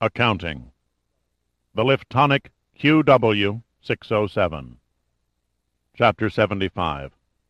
Accounting. The Liftonic QW-607. Chapter 75.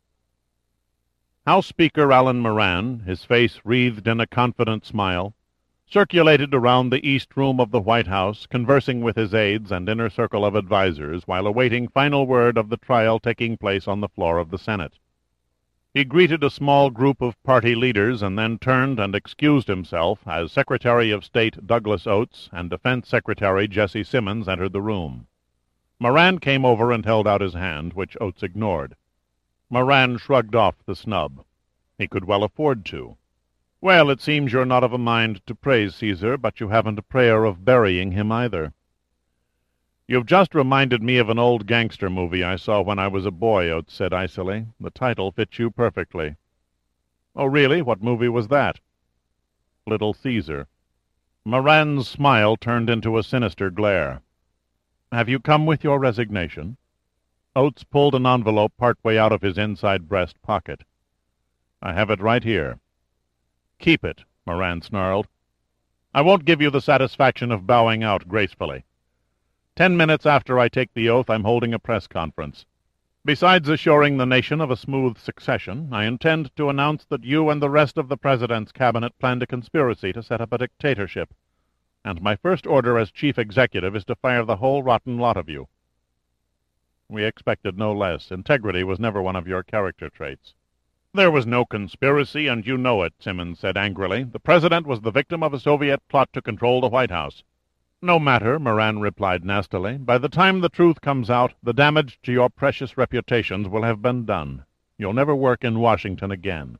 House Speaker Allen Moran, his face wreathed in a confident smile, circulated around the east room of the White House, conversing with his aides and inner circle of advisers while awaiting final word of the trial taking place on the floor of the Senate. He greeted a small group of party leaders and then turned and excused himself as Secretary of State Douglas Oates and Defense Secretary Jesse Simmons entered the room. Moran came over and held out his hand, which Oates ignored. Moran shrugged off the snub. He could well afford to. "Well, it seems you're not of a mind to praise Caesar, but you haven't a prayer of burying him either." "You've just reminded me of an old gangster movie I saw when I was a boy," Oates said icily. "The title fits you perfectly." "Oh, really? What movie was that?" "Little Caesar." Moran's smile turned into a sinister glare. "Have you come with your resignation?" Oates pulled an envelope part-way out of his inside breast pocket. "I have it right here." "Keep it," Moran snarled. "I won't give you the satisfaction of bowing out gracefully. 10 minutes after I take the oath, I'm holding a press conference. Besides assuring the nation of a smooth succession, I intend to announce that you and the rest of the President's cabinet planned a conspiracy to set up a dictatorship, and my first order as chief executive is to fire the whole rotten lot of you." "We expected no less. Integrity was never one of your character traits." "There was no conspiracy, and you know it," Simmons said angrily. "The President was the victim of a Soviet plot to control the White House." "No matter," Moran replied nastily. "By the time the truth comes out, the damage to your precious reputations will have been done. You'll never work in Washington again."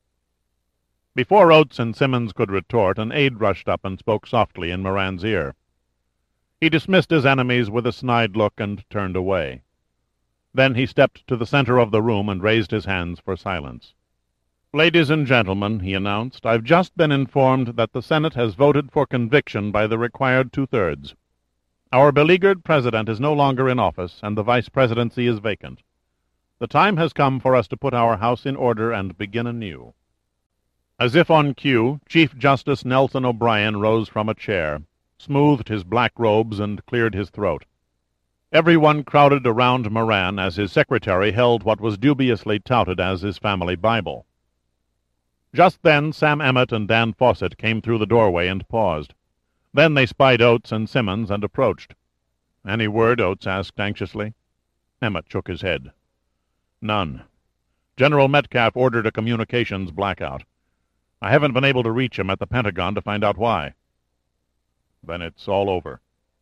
Before Oates and Simmons could retort, an aide rushed up and spoke softly in Moran's ear. He dismissed his enemies with a snide look and turned away. Then he stepped to the center of the room and raised his hands for silence. "Ladies and gentlemen," he announced, "I've just been informed that the Senate has voted for conviction by the required 2/3. Our beleaguered President is no longer in office, and the Vice Presidency is vacant. The time has come for us to put our House in order and begin anew." As if on cue, Chief Justice Nelson O'Brien rose from a chair, smoothed his black robes, and cleared his throat. Everyone crowded around Moran as his secretary held what was dubiously touted as his family Bible. Just then Sam Emmett and Dan Fawcett came through the doorway and paused. Then they spied Oates and Simmons and approached. "Any word?" Oates asked anxiously. Emmett shook his head. "None. General Metcalf ordered a communications blackout. I haven't been able to reach him at the Pentagon to find out why." "Then it's all over."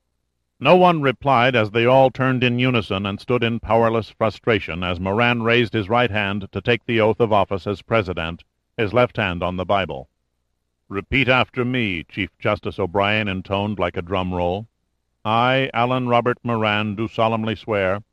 No one replied as they all turned in unison and stood in powerless frustration as Moran raised his right hand to take the oath of office as President, his left hand on the Bible. "Repeat after me," Chief Justice O'Brien intoned like a drum roll. "I, Allen Robert Moran, do solemnly swear."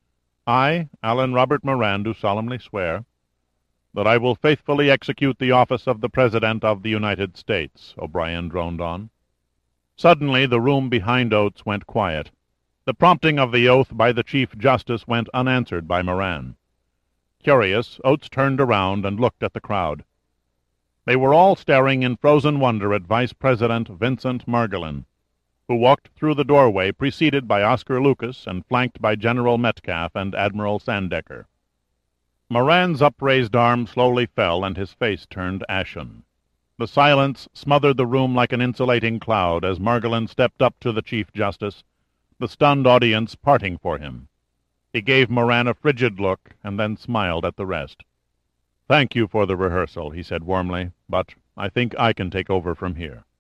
"I, Allen Robert Moran, do solemnly swear." "That I will faithfully execute the office of the President of the United States," O'Brien droned on. Suddenly the room behind Oates went quiet. The prompting of the oath by the Chief Justice went unanswered by Moran. Curious, Oates turned around and looked at the crowd. They were all staring in frozen wonder at Vice President Vincent Margolin, who walked through the doorway preceded by Oscar Lucas and flanked by General Metcalf and Admiral Sandecker. Moran's upraised arm slowly fell and his face turned ashen. The silence smothered the room like an insulating cloud as Margolin stepped up to the Chief Justice, the stunned audience parting for him. He gave Moran a frigid look and then smiled at the rest. "Thank you for the rehearsal," he said warmly, "but I think I can take over from here."